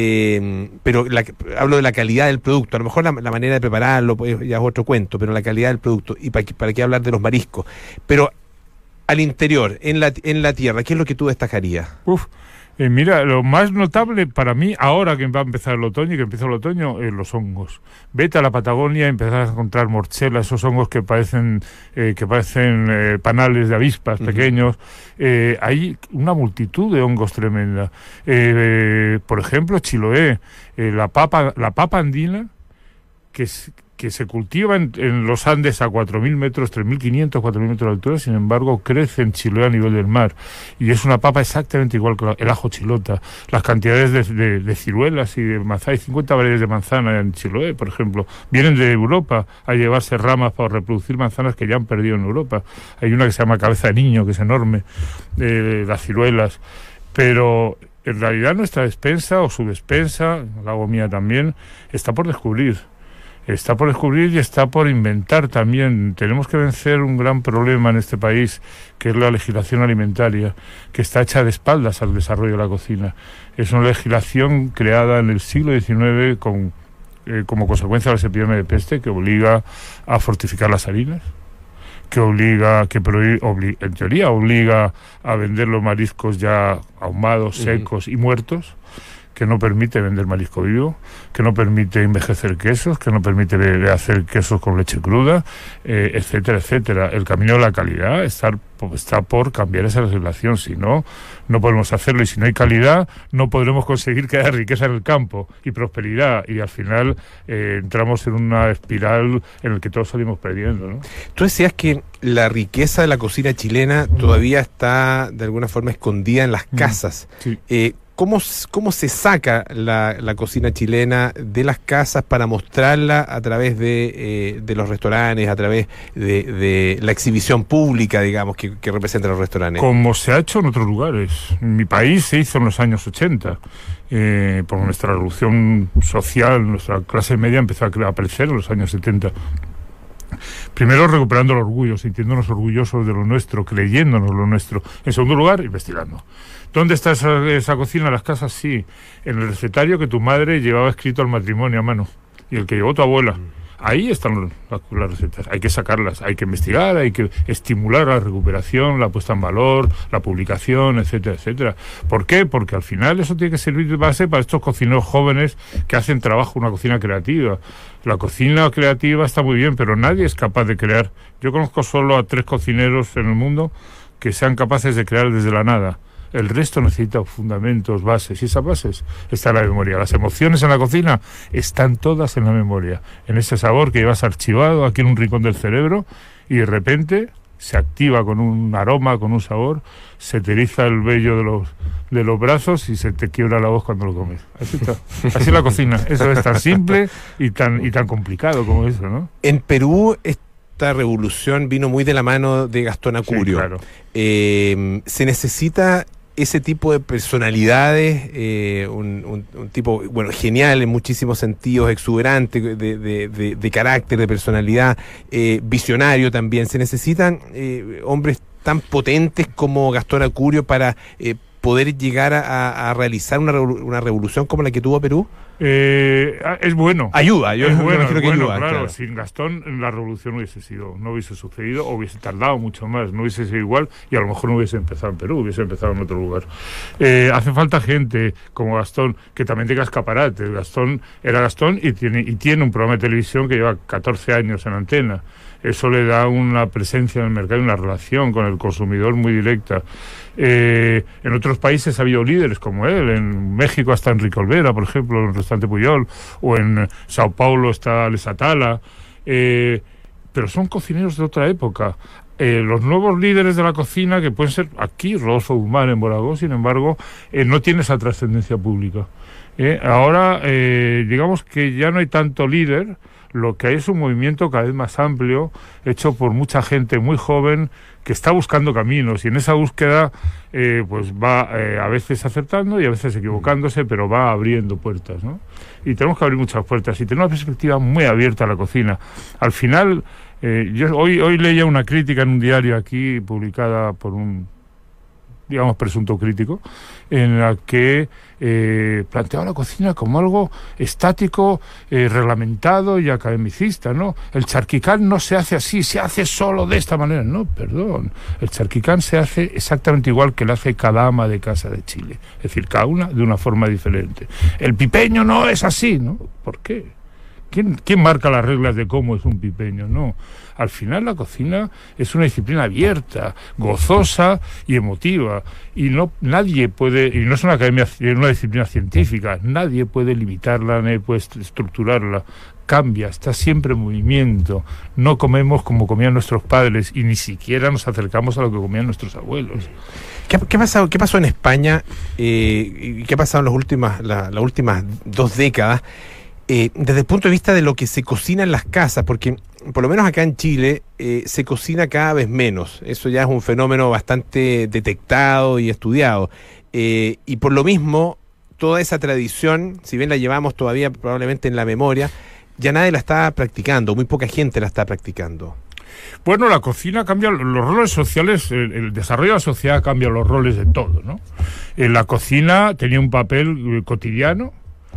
eh, pero la, hablo de la calidad del producto. A lo mejor la, la manera de prepararlo pues, ya es otro cuento, pero la calidad del producto. ¿Y para, para qué hablar de los mariscos? Pero al interior, en la, en la tierra, ¿qué es lo que tú destacarías? Uf. Eh, mira, lo más notable para mí, ahora que va a empezar el otoño y que empieza el otoño, es los hongos. Vete a la Patagonia y empezás a encontrar morchela, esos hongos que parecen eh, que parecen eh, panales de avispas uh-huh. pequeños. Eh, hay una multitud de hongos tremenda. Eh, eh, por ejemplo, Chiloé, eh, la papa la papa andina, que es... que se cultiva en, en los Andes a cuatro mil metros, tres mil quinientos, cuatro mil metros de altura, sin embargo crece en Chiloé a nivel del mar. Y es una papa exactamente igual que el ajo chilota. Las cantidades de, de, de ciruelas y de manzana, hay cincuenta variedades de manzana en Chiloé, por ejemplo. Vienen de Europa a llevarse ramas para reproducir manzanas que ya han perdido en Europa. Hay una que se llama cabeza de niño, que es enorme, eh, las ciruelas. Pero en realidad nuestra despensa, o su despensa, la hago mía también, está por descubrir. Está por descubrir y está por inventar también. Tenemos que vencer un gran problema en este país, que es la legislación alimentaria, que está hecha de espaldas al desarrollo de la cocina. Es una legislación creada en el siglo diecinueve con, eh, como consecuencia de las epidemias de peste, que obliga a fortificar las harinas, que obliga, que prohíbe, obli, en teoría obliga a vender los mariscos ya ahumados, secos uh-huh. y muertos, que no permite vender marisco vivo, que no permite envejecer quesos, que no permite hacer quesos con leche cruda, eh, etcétera, etcétera. El camino de la calidad está, está por cambiar esa legislación, si no, no podemos hacerlo, y si no hay calidad, no podremos conseguir que haya riqueza en el campo y prosperidad, y al final eh, entramos en una espiral en la que todos salimos perdiendo, ¿no? Tú decías que la riqueza de la cocina chilena todavía está de alguna forma escondida en las casas. Sí. Eh, ¿Cómo, ¿Cómo se saca la, la cocina chilena de las casas para mostrarla a través de, eh, de los restaurantes, a través de, de la exhibición pública, digamos, que, que representan los restaurantes? Como se ha hecho en otros lugares. En mi país se hizo en los años ochenta. Eh, por nuestra revolución social, nuestra clase media empezó a aparecer en los años setenta. Primero recuperando el orgullo, sintiéndonos orgullosos de lo nuestro, creyéndonos lo nuestro. En segundo lugar, investigando. ¿Dónde está esa, esa cocina? Las casas, sí. En el recetario que tu madre llevaba escrito al matrimonio a mano y el que llevó tu abuela. Ahí están las, las recetas. Hay que sacarlas, hay que investigar, hay que estimular la recuperación, la puesta en valor, la publicación, etcétera, etcétera. ¿Por qué? Porque al final eso tiene que servir de base para estos cocineros jóvenes que hacen trabajo, una cocina creativa. La cocina creativa está muy bien, pero nadie es capaz de crear. Yo conozco solo a tres cocineros en el mundo que sean capaces de crear desde la nada. El resto necesita fundamentos, bases, y esas bases están en la memoria. Las emociones en la cocina están todas en la memoria, en ese sabor que llevas archivado aquí en un rincón del cerebro, y de repente se activa con un aroma, con un sabor, se te eriza el vello de los de los brazos y se te quiebra la voz cuando lo comes. Así está. Así es la cocina. Eso es tan simple y tan y tan complicado como eso, ¿no? En Perú esta revolución vino muy de la mano de Gastón Acurio. Sí, claro. Eh, se necesita ese tipo de personalidades, eh, un, un, un tipo, bueno, genial en muchísimos sentidos, exuberante de, de, de, de carácter, de personalidad, eh, visionario también. Se necesitan eh, hombres tan potentes como Gastón Acurio para eh, poder llegar a, a realizar una, una revolución como la que tuvo Perú. Eh, es bueno. Ayuda, yo es me bueno, imagino es que bueno, ayuda. claro, Claro. Sin Gastón la revolución no hubiese sido, no hubiese sucedido, o hubiese tardado mucho más, no hubiese sido igual y a lo mejor no hubiese empezado en Perú, hubiese empezado en otro lugar. Eh, hace falta gente como Gastón que también tenga escaparates. Gastón era Gastón y tiene, y tiene un programa de televisión que lleva catorce años en antena. Eso le da una presencia en el mercado y una relación con el consumidor muy directa. Eh, en otros países ha habido líderes como él. En México está Enrique Olvera, por ejemplo, en el restaurante Puyol, o en Sao Paulo está Alex Atala. Eh, pero son cocineros de otra época. Eh, los nuevos líderes de la cocina, que pueden ser aquí, Rodolfo Guzmán en Boragó, sin embargo, eh, no tiene esa trascendencia pública. Eh, ahora, eh, digamos que ya no hay tanto líder. Lo que hay es un movimiento cada vez más amplio, hecho por mucha gente muy joven que está buscando caminos, y en esa búsqueda eh, pues va eh, a veces acertando y a veces equivocándose, pero va abriendo puertas, ¿no? Y tenemos que abrir muchas puertas y tener una perspectiva muy abierta a la cocina. Al final, eh, yo hoy, hoy leía una crítica en un diario aquí, publicada por un, digamos, presunto crítico, en la que eh, planteaba la cocina como algo estático, eh, reglamentado y academicista, ¿no? El charquicán no se hace así, se hace solo de esta manera. No, perdón. El charquicán se hace exactamente igual que lo hace cada ama de casa de Chile. Es decir, cada una de una forma diferente. El pipeño no es así, ¿no? ¿Por qué? ¿Quién, ¿Quién marca las reglas de cómo es un pipeño? No. Al final la cocina es una disciplina abierta, gozosa y emotiva, y no nadie puede, y no es una academia, una disciplina científica, nadie puede limitarla, nadie puede estructurarla. Cambia, está siempre en movimiento. No comemos como comían nuestros padres y ni siquiera nos acercamos a lo que comían nuestros abuelos. ¿Qué, qué, pasado, ¿Qué pasó en España eh, y qué ha pasado en las últimas, la, las últimas dos décadas? Eh, desde el punto de vista de lo que se cocina en las casas, porque por lo menos acá en Chile eh, se cocina cada vez menos. Eso ya es un fenómeno bastante detectado y estudiado. Eh, y por lo mismo, toda esa tradición, si bien la llevamos todavía probablemente en la memoria, ya nadie la está practicando, muy poca gente la está practicando. Bueno, la cocina cambia los roles sociales, el, el desarrollo de la sociedad cambia los roles de todo, ¿no? En la cocina tenía un papel cotidiano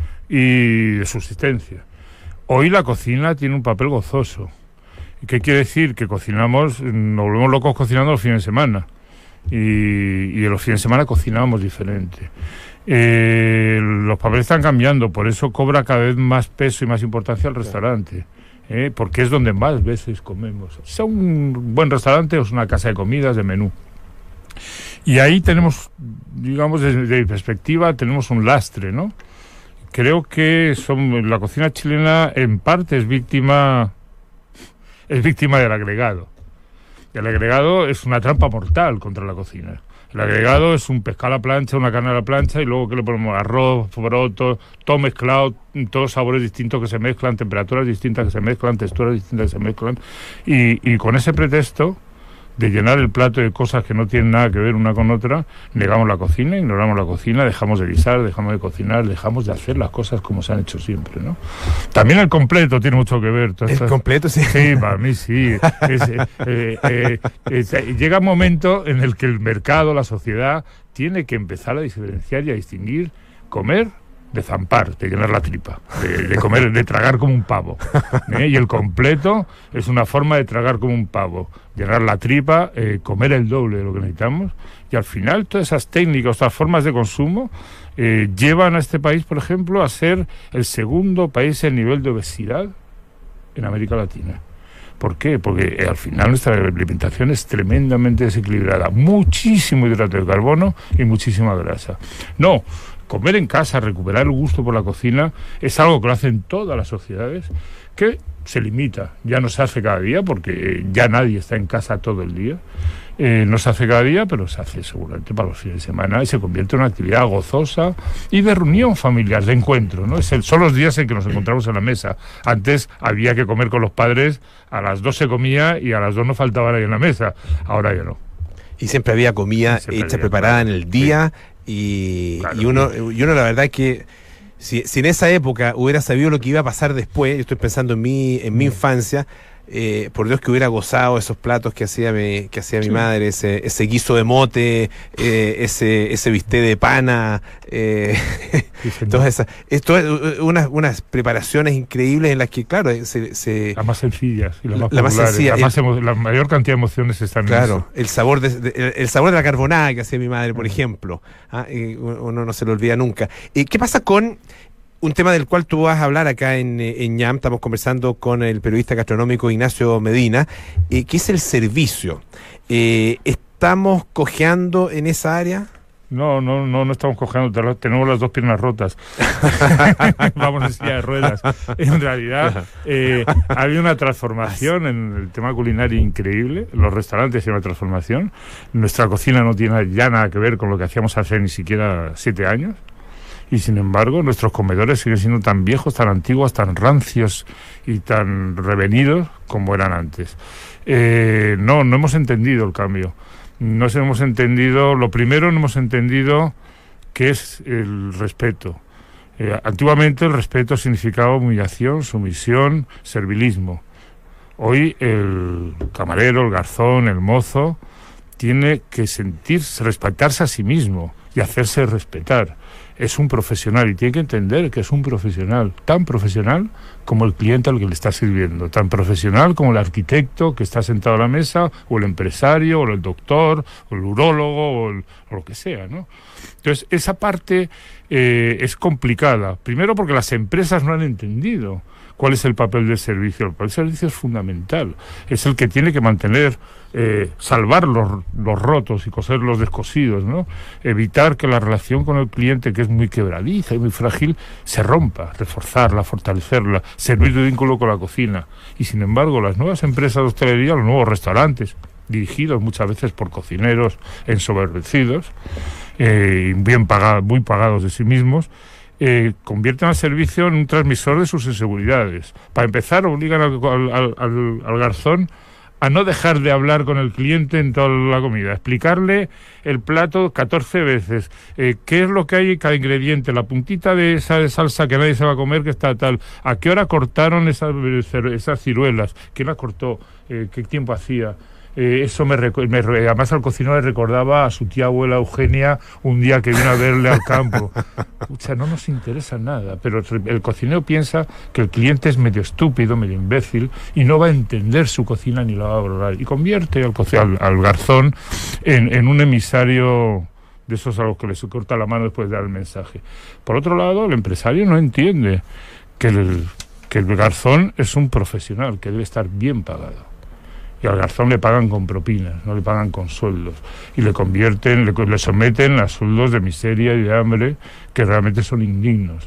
y de subsistencia. Hoy la cocina tiene un papel gozoso. ¿Qué quiere decir? Que cocinamos, nos volvemos locos cocinando los fines de semana. Y, y en los fines de semana cocinamos diferente. Eh, los papeles están cambiando, por eso cobra cada vez más peso y más importancia el restaurante. Eh, porque es donde más veces comemos. Sea un buen restaurante o es una casa de comidas, de menú. Y ahí tenemos, digamos, desde mi perspectiva, tenemos un lastre, ¿no? Creo que son, la cocina chilena en parte es víctima es víctima del agregado. El agregado es una trampa mortal contra la cocina. El agregado es un pescado a la plancha, una carne a la plancha y luego que le ponemos arroz, poroto, todo mezclado, todos sabores distintos que se mezclan, temperaturas distintas que se mezclan, texturas distintas que se mezclan. Y, y con ese pretexto de llenar el plato de cosas que no tienen nada que ver una con otra, negamos la cocina, ignoramos la cocina, dejamos de guisar, dejamos de cocinar, dejamos de hacer las cosas como se han hecho siempre, ¿no? También el completo tiene mucho que ver. ¿El estas... completo? Sí. Sí, para mí sí. Es, eh, eh, eh, eh, llega un momento en el que el mercado, la sociedad, tiene que empezar a diferenciar y a distinguir comer de zampar, de llenar la tripa, de, de comer, de tragar como un pavo. ¿eh? Y el completo es una forma de tragar como un pavo, llenar la tripa, eh, comer el doble de lo que necesitamos, y al final todas esas técnicas, estas formas de consumo, eh, llevan a este país, por ejemplo, a ser el segundo país en nivel de obesidad en América Latina. ¿Por qué? Porque eh, al final nuestra alimentación es tremendamente desequilibrada, muchísimo hidrato de carbono y muchísima grasa. No, comer en casa, recuperar el gusto por la cocina, es algo que lo hacen todas las sociedades, que se limita, ya no se hace cada día, porque ya nadie está en casa todo el día, eh, no se hace cada día, pero se hace seguramente para los fines de semana, y se convierte en una actividad gozosa y de reunión familiar, de encuentro, ¿no? Es el, son los días en que nos encontramos en la mesa. Antes había que comer con los padres, a las dos se comía y a las dos no faltaba nadie en la mesa, ahora ya no. Y siempre había comida Siempre hecha, había, preparada claro, en el día, sí. y, Claro. y, uno, y uno la verdad que si, si en esa época hubiera sabido lo que iba a pasar después, yo estoy pensando en mi, en mi infancia, eh, por Dios que hubiera gozado esos platos que hacía mi, que hacía mi Sí. madre, ese, ese guiso de mote, eh, ese, ese bistec de pana, eh, Sí, señor. todas esas, esto es unas, unas preparaciones increíbles en las que, claro, se, se Las más sencillas y las más La más populares. sencilla, la, más el- emo- la mayor cantidad de emociones están en claro, eso. el sabor de, de- el, el sabor de la carbonada que hacía mi madre, por ejemplo, ¿ah? Y uno no se lo olvida nunca. Eh, ¿Qué pasa con un tema del cual tú vas a hablar acá en, eh, en ñam? Estamos conversando con el periodista gastronómico Ignacio Medina, eh, que es el servicio. Eh, ¿Estamos cojeando en esa área? No, no, no, no estamos cojeando, te- tenemos las dos piernas rotas. Vamos en silla de ruedas. En realidad, eh, ha habido una transformación en el tema culinario increíble. Los restaurantes hay una transformación. Nuestra cocina no tiene ya nada que ver con lo que hacíamos hace ni siquiera siete años. Y sin embargo, nuestros comedores siguen siendo tan viejos, tan antiguos, tan rancios y tan revenidos como eran antes. Eh, no, no hemos entendido el cambio. No hemos entendido, lo primero no hemos entendido qué es el respeto. Eh, antiguamente el respeto significaba humillación, sumisión, servilismo. Hoy el camarero, el garzón, el mozo tiene que sentirse, respetarse a sí mismo y hacerse respetar. Es un profesional y tiene que entender que es un profesional, tan profesional como el cliente al que le está sirviendo, tan profesional como el arquitecto que está sentado a la mesa, o el empresario, o el doctor, o el urólogo, o, el, o lo que sea, ¿no? Entonces, esa parte eh, es complicada. Primero porque las empresas no han entendido cuál es el papel del servicio. El papel del servicio es fundamental. Es el que tiene que mantener, eh, salvar los, los rotos y coser los descosidos, ¿no? Evitar que la relación con el cliente, que es muy quebradiza y muy frágil, se rompa, reforzarla, fortalecerla, servir de vínculo con la cocina. Y sin embargo, las nuevas empresas de hostelería, los nuevos restaurantes, dirigidos muchas veces por cocineros ensoberbecidos, eh, bien pagados, muy pagados de sí mismos, Eh, convierten al servicio en un transmisor de sus inseguridades. Para empezar, obligan al, al, al, al garzón a no dejar de hablar con el cliente en toda la comida, explicarle el plato catorce veces, eh, qué es lo que hay en cada ingrediente, la puntita de esa de salsa que nadie se va a comer que está tal, a qué hora cortaron esas, esas ciruelas, quién las cortó, eh, qué tiempo hacía. Eh, eso me, recu- me además al cocinero le recordaba a su tía abuela Eugenia un día que vino a verle al campo. O sea, no nos interesa nada, pero el cocinero piensa que el cliente es medio estúpido, medio imbécil y no va a entender su cocina ni la va a valorar, y convierte al, co- al, al garzón en, en un emisario de esos a los que les corta la mano después de dar el mensaje. Por otro lado, el empresario no entiende que el, que el garzón es un profesional que debe estar bien pagado. Y al garzón le pagan con propinas, no le pagan con sueldos. Y le convierten, le, le someten a sueldos de miseria y de hambre que realmente son indignos.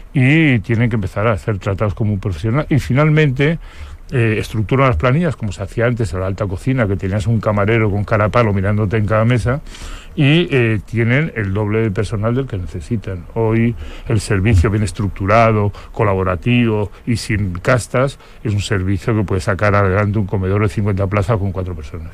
Y tienen que empezar a hacer tratados como un profesional. Y finalmente eh, estructuran las planillas, como se hacía antes en la alta cocina, que tenías un camarero con cara a palo mirándote en cada mesa, y eh, tienen el doble de personal del que necesitan. Hoy el servicio bien estructurado, colaborativo y sin castas es un servicio que puede sacar adelante un comedor de cincuenta plazas con cuatro personas.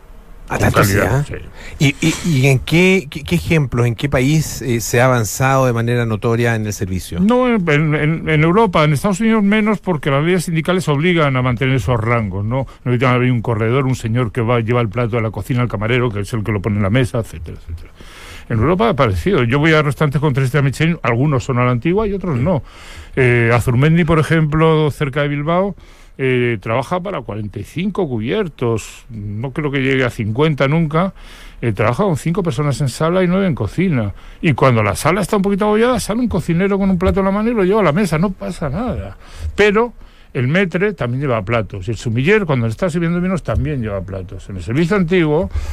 A Con tanto calidad, sea. sí. ¿Y, y, y en qué, qué, qué ejemplos, en qué país eh, se ha avanzado de manera notoria en el servicio? No, en, en, en Europa, en Estados Unidos menos, porque las leyes sindicales obligan a mantener esos rangos, ¿no? No necesitan haber un corredor, un señor que va lleva el plato de la cocina al camarero, que es el que lo pone en la mesa, etcétera, etcétera. En Europa ha parecido. Yo voy a restaurantes con tres estrellas Michelin, algunos son a la antigua y otros no. Eh, Azurmendi, por ejemplo, cerca de Bilbao, Eh, trabaja para cuarenta y cinco cubiertos, no creo que llegue a cincuenta nunca, eh, trabaja con cinco personas en sala y nueve en cocina, y cuando la sala está un poquito abollada sale un cocinero con un plato en la mano y lo lleva a la mesa, no pasa nada. Pero el maître también lleva platos, y el sumiller cuando le está sirviendo vinos también lleva platos. En el servicio antiguo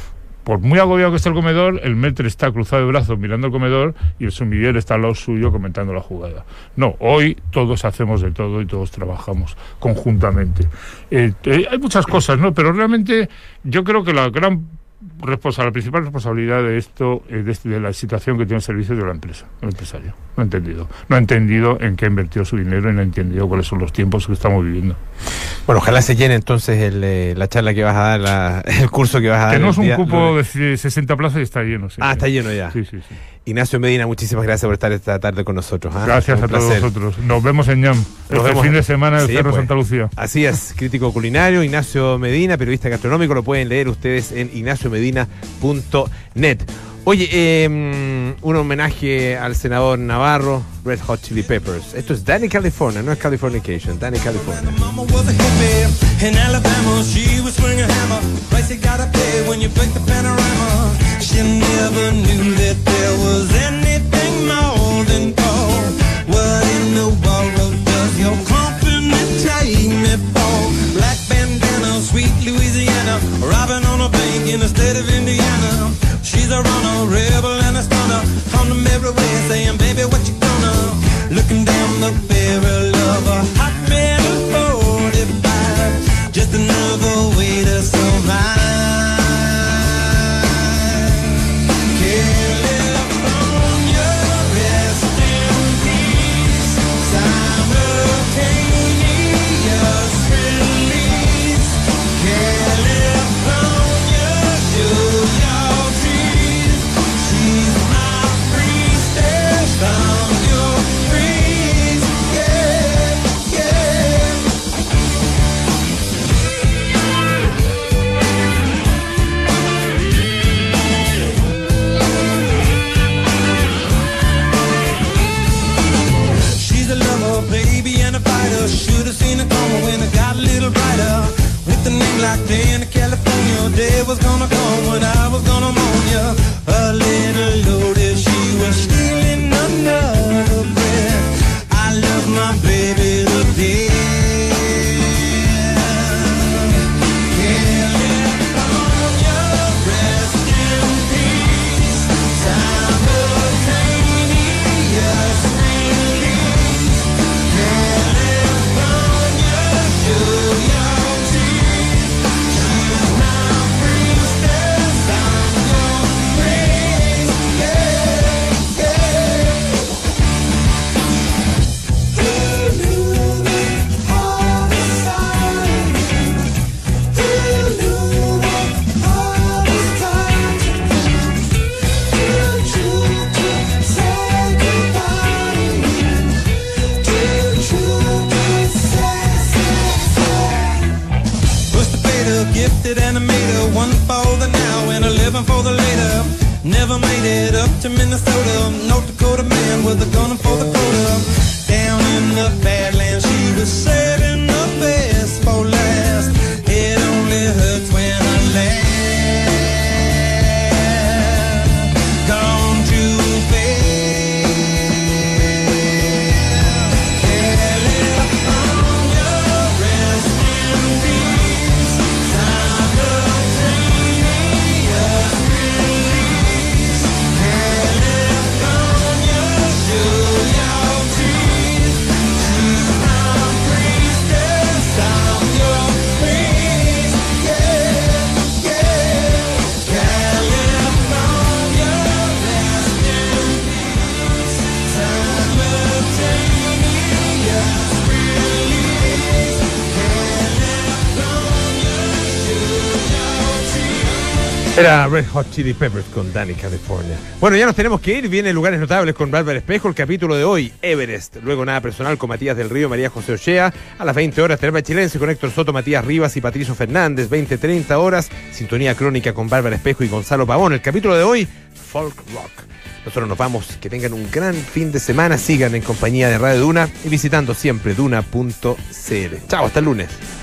por muy agobiado que esté el comedor, el maître está cruzado de brazos mirando el comedor y el sumiller está al lado suyo comentando la jugada. No, hoy todos hacemos de todo y todos trabajamos conjuntamente. Eh, eh, hay muchas cosas, ¿no? Pero realmente yo creo que la gran responsabilidad, la principal responsabilidad de esto, eh, de, de la situación que tiene el servicio de la empresa, el empresario. No ha entendido. No ha entendido en qué ha invertido su dinero y no ha entendido cuáles son los tiempos que estamos viviendo. Bueno, ojalá se llene entonces el, eh, la charla que vas a dar, la, el curso que vas a dar. Tenemos un día, cupo no, de sesenta plazas y está lleno. Sí, ah, sí. está lleno ya. Sí, sí, sí. Ignacio Medina, muchísimas gracias por estar esta tarde con nosotros. ¿eh? Gracias Un a placer. todos vosotros. Nos vemos en ñam este vemos. fin de semana en el Sí, Cerro pues. Santa Lucía. Así es, crítico culinario, Ignacio Medina, periodista gastronómico, lo pueden leer ustedes en ignacio medina punto net. Oye, eh, un homenaje al senador Navarro, Red Hot Chili Peppers. Esto es Danny California, no es Californication, Danny California. Mama was a hippie in Alabama. She was swinging a hammer. Price you gotta pay when you break the panorama. She never knew that there was anything more than gold. What in the world does your company take me for? Black bandana, sweet Louisiana, robbing on a bank in the state of Indiana. She's a runner, rebel and a stunner. Come to me everywhere saying, baby, what you gonna? Looking down the barrel of a hot metal forty-five. Just another way to survive. California, rest in peace. Simultaneous release. California, show your trees. She's my priestess from your trees. Yeah, yeah. She's a lover, baby, and a fighter. Should've seen it coming when it got a little brighter. With a name like Danny California, day was gonna come when I was gonna mourn ya. A little loaded, she was stealing another breath. I love my baby to death. California, rest in peace. Simultaneous release. California, show your teeth. She's my priestess, I'm your praise. Yeah, yeah. Who knew that all the signs? Who knew that all the times? Too true to say goodbye. Too true to say, say, say. Pushed the fader, gifted animator, one for the now and a living for the later. Never made it up to Minnesota, North Dakota man with a gun for the quota. Down in the Badlands, she was saving the best for last. It only hurts when I laugh. Gone too fast. California, rest in peace. Simultaneous release. California, show your teeth. She's my priestess, I'm your priest. Yeah, yeah. California, rest in peace. Simultaneous release. California, show your teeth. Era Red Hot Chili Peppers con Danny California. Bueno, ya nos tenemos que ir. Viene Lugares Notables con Bárbara Espejo. El capítulo de hoy, Everest. Luego Nada Personal con Matías del Río, María José Ochea. A las veinte horas, Terapia Chilense con Héctor Soto, Matías Rivas y Patricio Fernández. veinte treinta horas, Sintonía Crónica con Bárbara Espejo y Gonzalo Pavón. El capítulo de hoy, Folk Rock. Nosotros nos vamos. Que tengan un gran fin de semana. Sigan en compañía de Radio Duna y visitando siempre duna punto c l. Chao, hasta el lunes.